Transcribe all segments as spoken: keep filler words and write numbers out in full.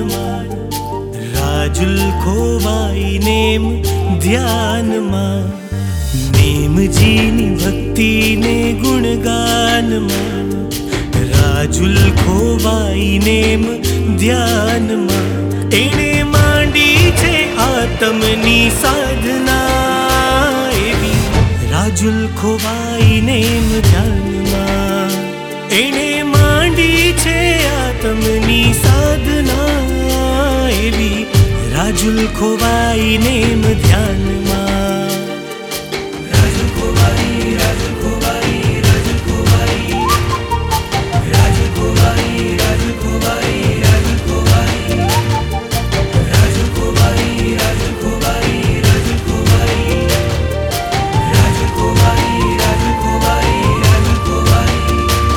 ધ્યાનમાં, રાજુલ ખોવાઈ નેમ ધ્યાનમાં, નેમજીની ભક્તિને ગુણગાનમાં, રાજુલ ખોવાઈ નેમ ધ્યાનમાં, એણે માંડી છે આત્મની સાધના એવી, રાજુલ ખોવાઈ નેમ ધ્યાનમાં, એણે માંડી છે આત્મની સાધના એવી, રાજુલ ખોવાઈ નેમ ધ્યાનમાં, રાજુલ ખોવાઈ, રાજુલ ખોવાઈ, રાજુલ ખોવાઈ, રાજુલ ખોવાઈ, રાજુલ ખોવાઈ, રાજુલ ખોવાઈ, રાજુલ ખોવાઈ, રાજુલ ખોવાઈ, રાજુલ ખોવાઈ, રાજુલ ખોવાઈ, રાજુલ ખોવાઈ, રાજુલ ખોવાઈ.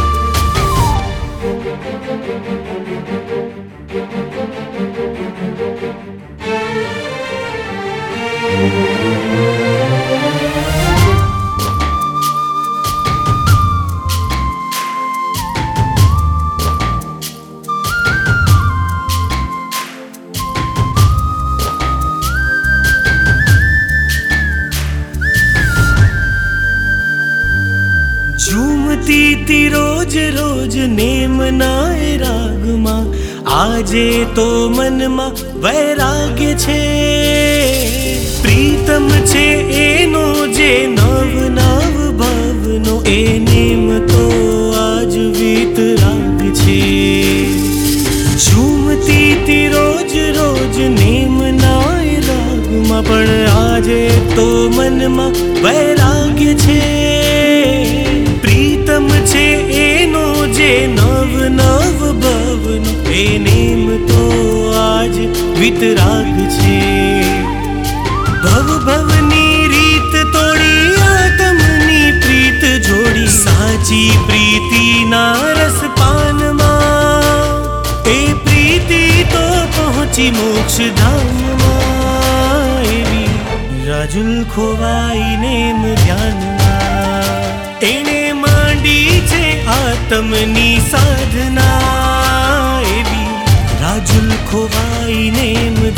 ઝૂમતી તી રોજ રોજ નેમના એ રાગમાં, આજે તો મનમાં વૈરાગ્ય છે, પ્રીતમ છે એનો જે નવ નવ ભાવનો, એ નેમ તો આજ વિતરાગ છે. ઝૂમતી તી રોજ રોજ નેમના એ રાગમાં, પણ આજે તો મનમાં વૈરાગ્ય છે, પ્રીતમ છે એનો જે નવ નવ ભવનો, એ નેમ તો આજ વિતરાગ છે. ભવ ભવની રીત તોડી આત્મની પ્રીત જોડી, સાચી પ્રીતિના રસપાનમાં, એ પ્રીતિ તો પહોંચી મોક્ષ ધામમાં એવી, રાજુલ ખોવાઈ નેમ ધ્યાનમાં, એણે માંડી છે આત્મની સાધના એવી, રાજુલ ખોવાઈ નેમ